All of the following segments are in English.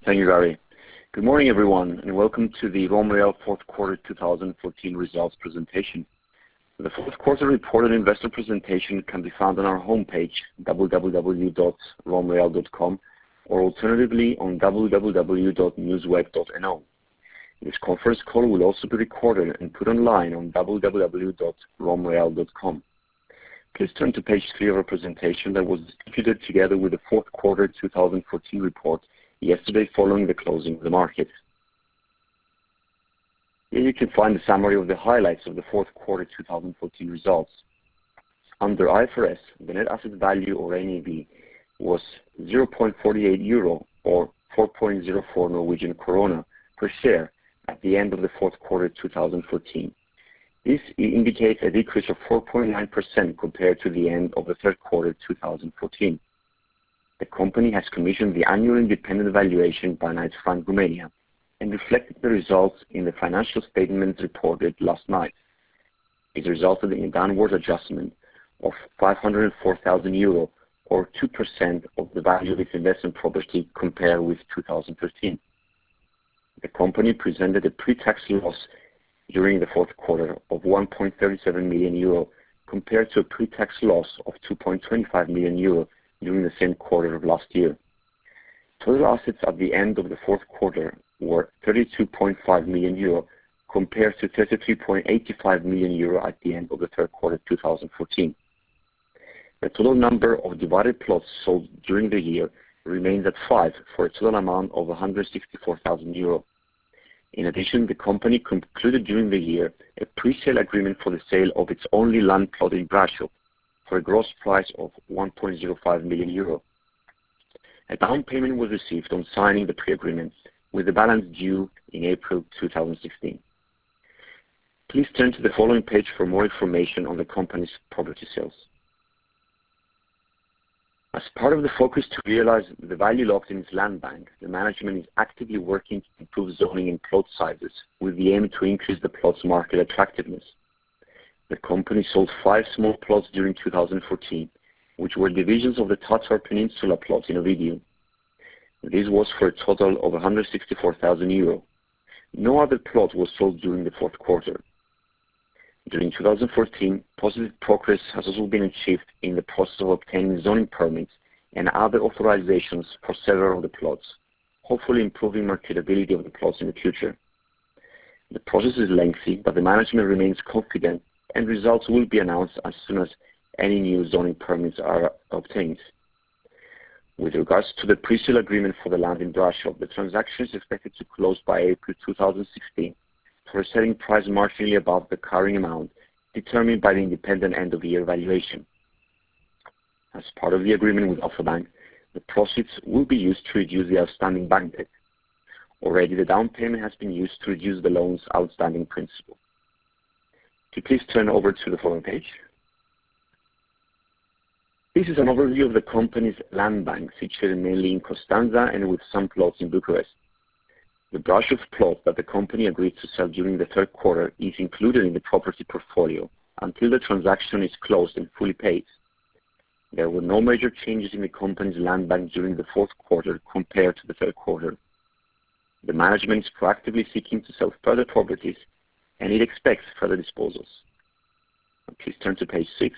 Thank you, Gary. Good morning, everyone, and welcome to the RomReal fourth quarter 2014 results presentation. The fourth quarter report and investor presentation can be found on our homepage, www.romreal.com, or alternatively on www.newsweb.no. This conference call will also be recorded and put online on www.romreal.com. Please turn to page 3 of our presentation that was distributed together with the fourth quarter 2014 report yesterday following the closing of the market. Here you can find the summary of the highlights of the fourth quarter 2014 results. Under IFRS, the net asset value or NAV was 0.48 euro or 4.04 Norwegian krona per share at the end of the fourth quarter 2014. This indicates a decrease of 4.9% compared to the end of the third quarter 2014. The company has commissioned the annual independent valuation by Knight Frank Romania and reflected the results in the financial statements reported last night. It resulted in a downward adjustment of 504,000 euro or 2% of the value of its investment property compared with 2013. The company presented a pre-tax loss during the fourth quarter of 1.37 million euro compared to a pre-tax loss of 2.25 million euro during the same quarter of last year. Total assets at the end of the fourth quarter were 32.5 million euro compared to 33.85 million euro at the end of the third quarter 2014. The total number of divided plots sold during the year remains at 5 for a total amount of 164,000 euro. In addition, the company concluded during the year a pre-sale agreement for the sale of its only land plot in Brasov for a gross price of 1.05 million euro. A down payment was received on signing the pre-agreement, with the balance due in April 2016. Please turn to the following page for more information on the company's property sales. As part of the focus to realize the value locked in its land bank, the management is actively working to improve zoning and plot sizes with the aim to increase the plot's market attractiveness. The company sold 5 small plots during 2014, which were divisions of the Tatar Peninsula plot in Ovidiu. This was for a total of 164,000 euro. No other plot was sold during the fourth quarter. During 2014, positive progress has also been achieved in the process of obtaining zoning permits and other authorizations for several of the plots, hopefully improving marketability of the plots in the future. The process is lengthy, but the management remains confident and results will be announced as soon as any new zoning permits are obtained. With regards to the pre-sale agreement for the land in Brasov, the transaction is expected to close by April 2016 for a selling price marginally above the carrying amount determined by the independent end-of-year valuation. As part of the agreement with Alpha Bank, the proceeds will be used to reduce the outstanding bank debt. Already the down payment has been used to reduce the loan's outstanding principal. Could you please turn over to the following page? This is an overview of the company's land bank situated mainly in Constanța and with some plots in Bucharest. The Brasov plot that the company agreed to sell during the third quarter is included in the property portfolio until the transaction is closed and fully paid. There were no major changes in the company's land bank during the fourth quarter compared to the third quarter. The management is proactively seeking to sell further properties and it expects further disposals. Please turn to page 6.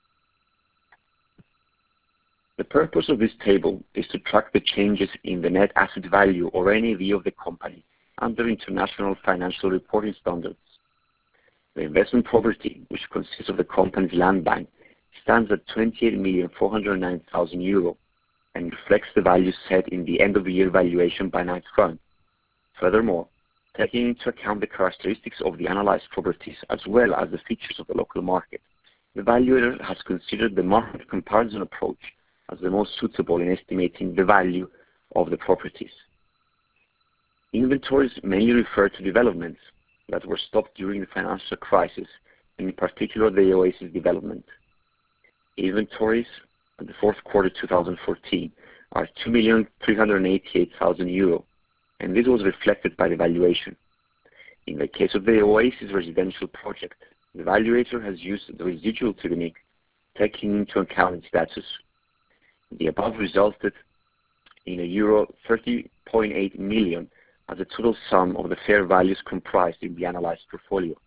The purpose of this table is to track the changes in the net asset value or NAV of the company under international financial reporting standards. The investment property, which consists of the company's land bank, stands at 28,409,000 euro and reflects the value set in the end-of-the-year valuation by Knight Frank. Furthermore, taking into account the characteristics of the analyzed properties as well as the features of the local market, the valuator has considered the market comparison approach as the most suitable in estimating the value of the properties. Inventories mainly refer to developments that were stopped during the financial crisis, and in particular the Oasis development. Inventories at the fourth quarter 2014 are 2,388,000 euro, and this was reflected by the valuation. In the case of the Oasis residential project, the valuator has used the residual technique, taking into account its status. The above resulted in euro 30.8 million as the total sum of the fair values comprised in the analyzed portfolio.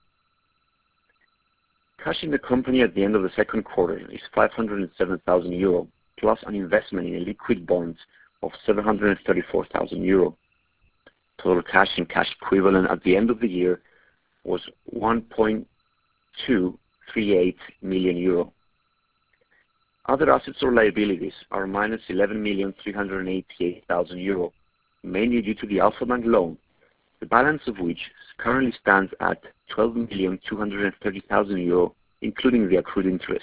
Cash in the company at the end of the second quarter is 507,000 euro, plus an investment in liquid bonds of 734,000 euro. Total cash and cash equivalent at the end of the year was 1.238 million euro. Other assets or liabilities are minus 11,388,000 euro, mainly due to the Alpha Bank loan, the balance of which currently stands at 12,230,000 euro, including the accrued interest.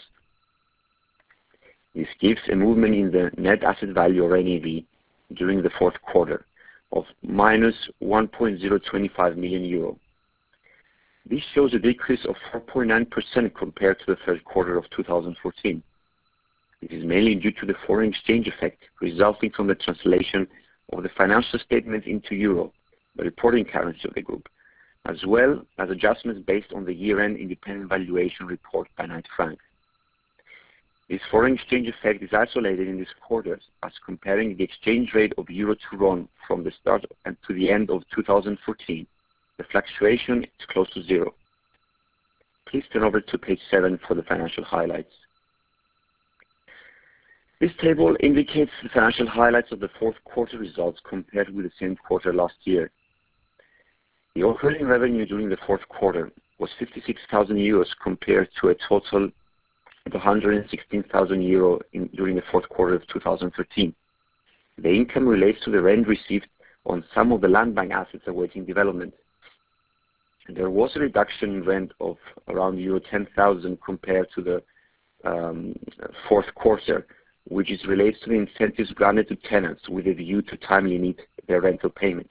This gives a movement in the net asset value or NAV during the fourth quarter of minus 1.025 million euro. This shows a decrease of 4.9% compared to the third quarter of 2014. It is mainly due to the foreign exchange effect resulting from the translation of the financial statements into euro, the reporting currency of the group, as well as adjustments based on the year-end independent valuation report by Knight Frank. This foreign exchange effect is isolated in this quarter as comparing the exchange rate of euro to RON from the start and to the end of 2014. The fluctuation is close to zero. Please turn over to page 7 for the financial highlights. This table indicates the financial highlights of the fourth quarter results compared with the same quarter last year. The operating revenue during the fourth quarter was 56,000 euros compared to a total of 116,000 euro during the fourth quarter of 2013. The income relates to the rent received on some of the land bank assets awaiting development. There was a reduction in rent of around euro 10,000 compared to the fourth quarter, which is related to the incentives granted to tenants with a view to timely meet their rental payments.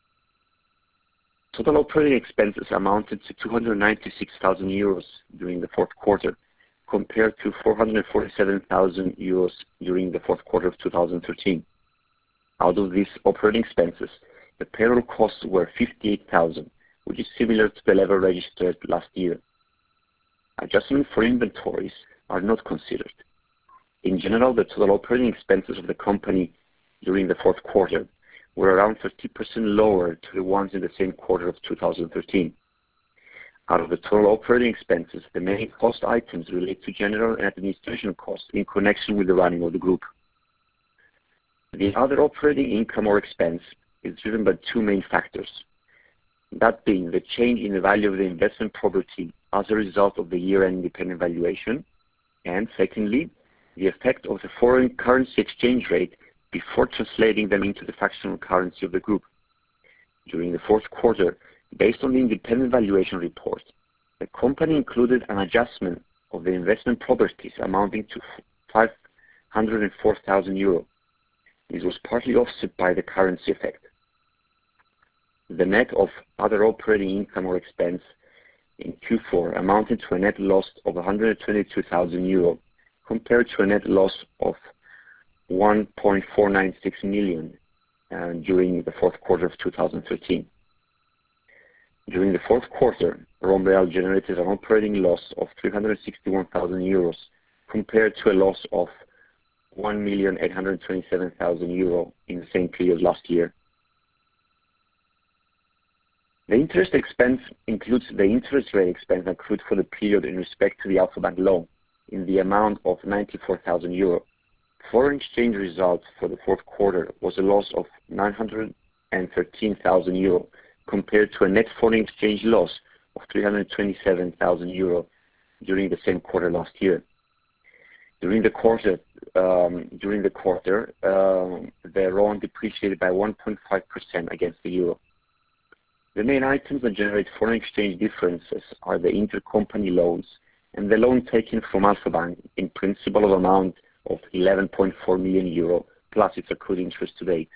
Total operating expenses amounted to 296,000 euros during the fourth quarter, compared to 447,000 euros during the fourth quarter of 2013. Out of these operating expenses, the payroll costs were 58,000, which is similar to the level registered last year. Adjustments for inventories are not considered. In general, the total operating expenses of the company during the fourth quarter were around 30% lower to the ones in the same quarter of 2013. Out of the total operating expenses, the main cost items relate to general and administration costs in connection with the running of the group. The other operating income or expense is driven by two main factors, that being the change in the value of the investment property as a result of the year-end independent valuation, and secondly, the effect of the foreign currency exchange rate before translating them into the fractional currency of the group. During the fourth quarter, based on the independent valuation report, the company included an adjustment of the investment properties amounting to 504,000 euro. This was partly offset by the currency effect. The net of other operating income or expense in Q4 amounted to a net loss of 122,000 euro, compared to a net loss of 1.496 million during the fourth quarter of 2013. During the fourth quarter, RomReal generated an operating loss of 361,000 euros, compared to a loss of 1,827,000 euro in the same period last year. The interest expense includes the interest rate expense accrued for the period in respect to the Alpha Bank loan in the amount of 94,000 euro. Foreign exchange result for the fourth quarter was a loss of 913,000 euro, compared to a net foreign exchange loss of 327,000 euro during the same quarter last year. During the quarter, the RON depreciated by 1.5% against the euro. The main items that generate foreign exchange differences are the intercompany loans and the loan taken from Alpha Bank in principal of amount of 11.4 million euro plus its accrued interest to date.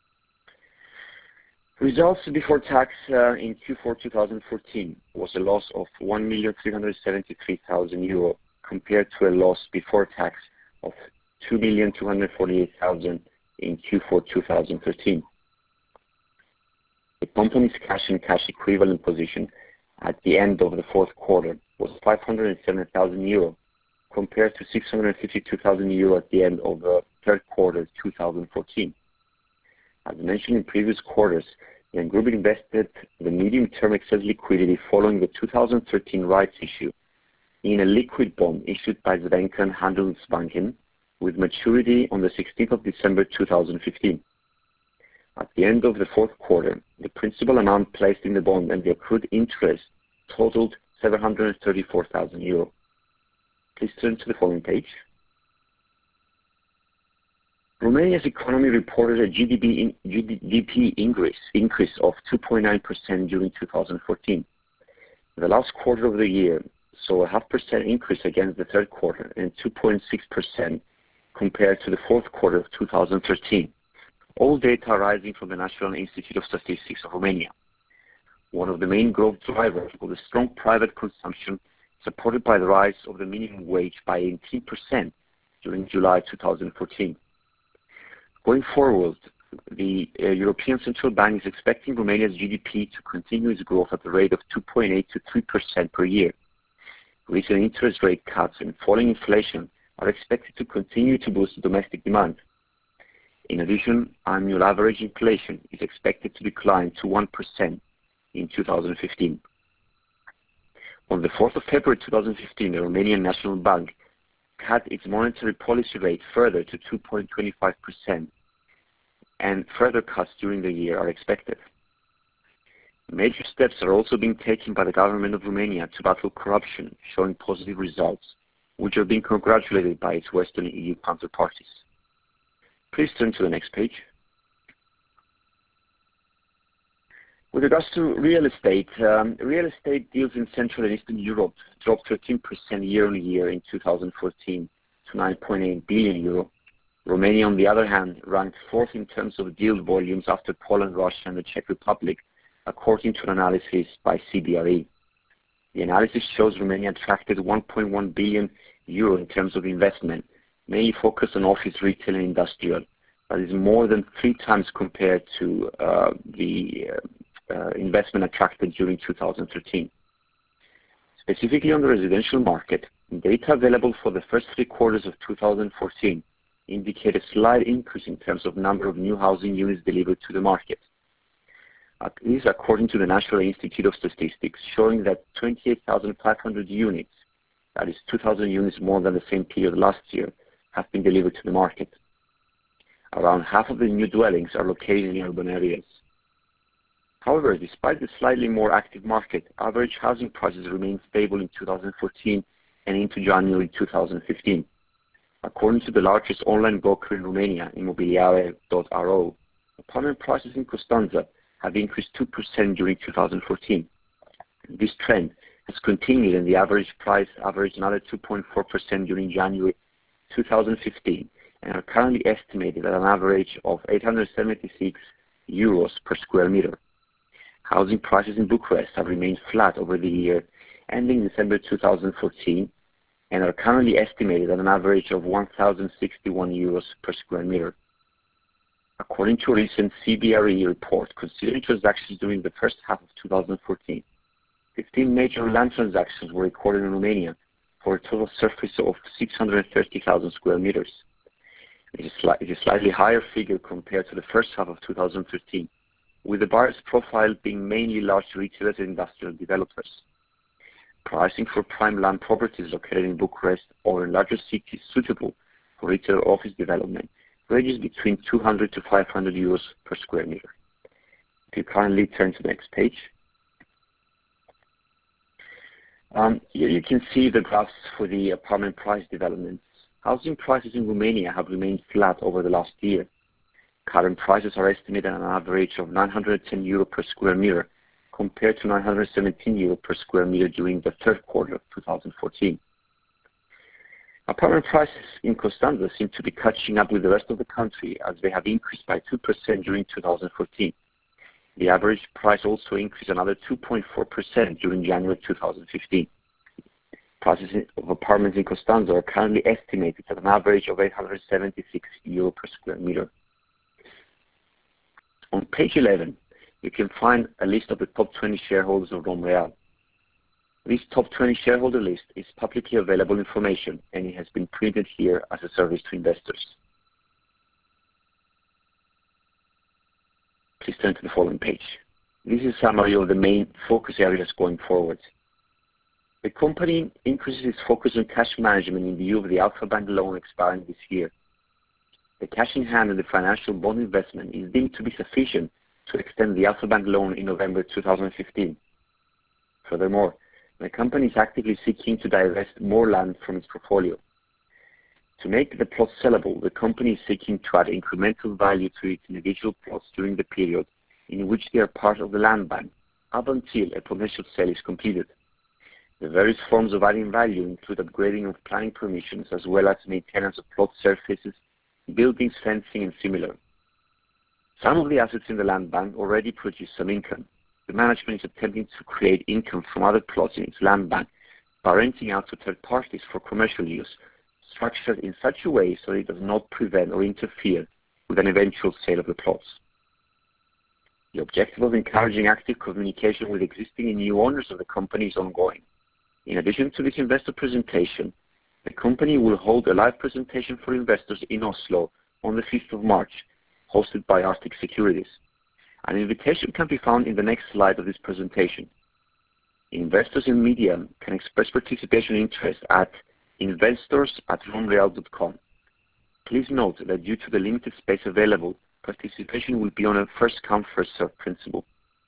Results before tax in Q4 2014 was a loss of 1,373,000 euro compared to a loss before tax of 2,248,000 in Q4 2013. The company's cash and cash equivalent position at the end of the fourth quarter was 507,000 euro compared to 652,000 euro at the end of the third quarter 2014. As mentioned in previous quarters, the group invested the medium-term excess liquidity following the 2013 rights issue in a liquid bond issued by Svenska Handelsbanken with maturity on the 16th of December 2015. At the end of the fourth quarter, the principal amount placed in the bond and the accrued interest totaled €734,000. Please turn to the following page. Romania's economy reported a GDP increase of 2.9% during 2014. The last quarter of the year saw a 0.5% increase against the third quarter and 2.6% compared to the fourth quarter of 2013. All data arising from the National Institute of Statistics of Romania. One of the main growth drivers was the strong private consumption supported by the rise of the minimum wage by 18% during July 2014. Going forward, the European Central Bank is expecting Romania's GDP to continue its growth at the rate of 2.8 to 3% per year. Recent interest rate cuts and falling inflation are expected to continue to boost domestic demand. In addition, annual average inflation is expected to decline to 1% in 2015. On the 4th of February 2015, the Romanian National Bank cut its monetary policy rate further to 2.25%, and further cuts during the year are expected. Major steps are also being taken by the government of Romania to battle corruption, showing positive results, which are being congratulated by its Western EU counterparties. Please turn to the next page. With regards to real estate deals in Central and Eastern Europe dropped 13% year-on-year in 2014 to €9.8 billion. Romania, on the other hand, ranked fourth in terms of deal volumes after Poland, Russia, and the Czech Republic, according to an analysis by CBRE. The analysis shows Romania attracted €1.1 billion in terms of investment, mainly focused on office, retail, and industrial. That is more than 3 times compared to the investment attracted during 2013. Specifically on the residential market, data available for the first 3 quarters of 2014 indicate a slight increase in terms of number of new housing units delivered to the market. This is according to the National Institute of Statistics, showing that 28,500 units, that is 2,000 units more than the same period last year, have been delivered to the market. Around half of the new dwellings are located in urban areas. However, despite the slightly more active market, average housing prices remained stable in 2014 and into January 2015. According to the largest online broker in Romania, Imobiliare.ro, apartment prices in Constanța have increased 2% during 2014. This trend has continued, and the average price averaged another 2.4% during January 2015, and are currently estimated at an average of €876 per square meter. Housing prices in Bucharest have remained flat over the year, ending December 2014, and are currently estimated at an average of €1,061 per square meter. According to a recent CBRE report, considering transactions during the first half of 2014, 15 major land transactions were recorded in Romania for a total surface of 630,000 square meters. It is a slightly higher figure compared to the first half of 2013, with the buyer's profile being mainly large retailers and industrial developers. Pricing for prime land properties located in Bucharest or in larger cities suitable for retail or office development ranges between €200 to €500 per square meter. If you kindly turn to the next page. Here you can see the graphs for the apartment price developments. Housing prices in Romania have remained flat over the last year. Current prices are estimated at an average of €910 per square meter, compared to €917 per square meter during the third quarter of 2014. Apartment prices in Constanța seem to be catching up with the rest of the country, as they have increased by 2% during 2014. The average price also increased another 2.4% during January 2015. Prices of apartments in Constanța are currently estimated at an average of €876 per square meter. On page 11, you can find a list of the top 20 shareholders of RomReal. This top 20 shareholder list is publicly available information, and it has been printed here as a service to investors. Please turn to the following page. This is a summary of the main focus areas going forward. The company increases its focus on cash management in view of the Alpha Bank loan expiring this year. The cash in hand and the financial bond investment is deemed to be sufficient to extend the Alpha Bank loan in November 2015. Furthermore, the company is actively seeking to divest more land from its portfolio. To make the plots sellable, the company is seeking to add incremental value to its individual plots during the period in which they are part of the land bank, up until a potential sale is completed. The various forms of adding value include upgrading of planning permissions as well as maintenance of plot surfaces, buildings, fencing, and similar. Some of the assets in the land bank already produce some income. The management is attempting to create income from other plots in its land bank by renting out to third parties for commercial use, structured in such a way so that it does not prevent or interfere with an eventual sale of the plots. The objective of encouraging active communication with existing and new owners of the company is ongoing. In addition to this investor presentation, the company will hold a live presentation for investors in Oslo on the 5th of March, hosted by Arctic Securities. An invitation can be found in the next slide of this presentation. Investors and media can express participation interest at investors@romereal.com. Please note that due to the limited space available, participation will be on a first-come, first-served principle.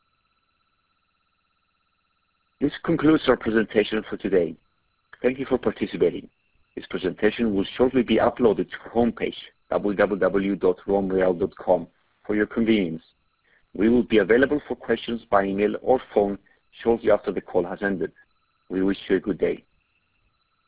This concludes our presentation for today. Thank you for participating. This presentation will shortly be uploaded to our homepage, www.romereal.com, for your convenience. We will be available for questions by email or phone shortly after the call has ended. We wish you a good day.